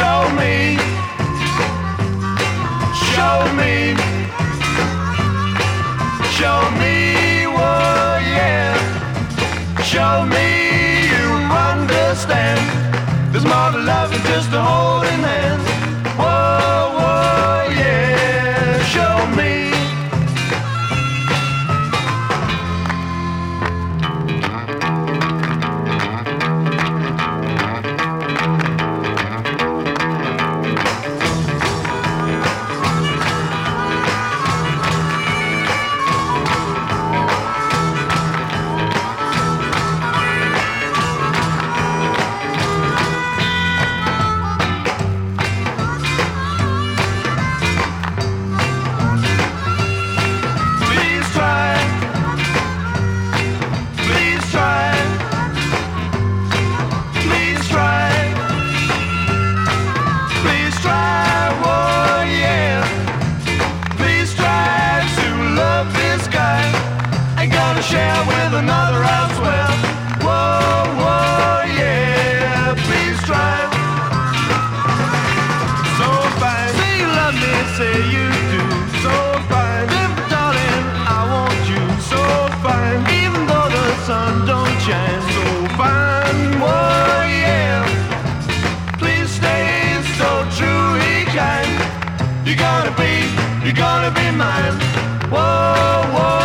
show me, show me, show me, oh yeah, show me you understand. There's more to love than just a holding hand. Whoa, whoa, yeah, show me. Share with another elsewhere. Whoa, whoa, yeah, please try. So fine, say you love me, say you do. So fine, baby darling, I want you. So fine, even though the sun don't shine. So fine, whoa, yeah, please stay so truly kind. You're gonna be mine. Whoa, whoa.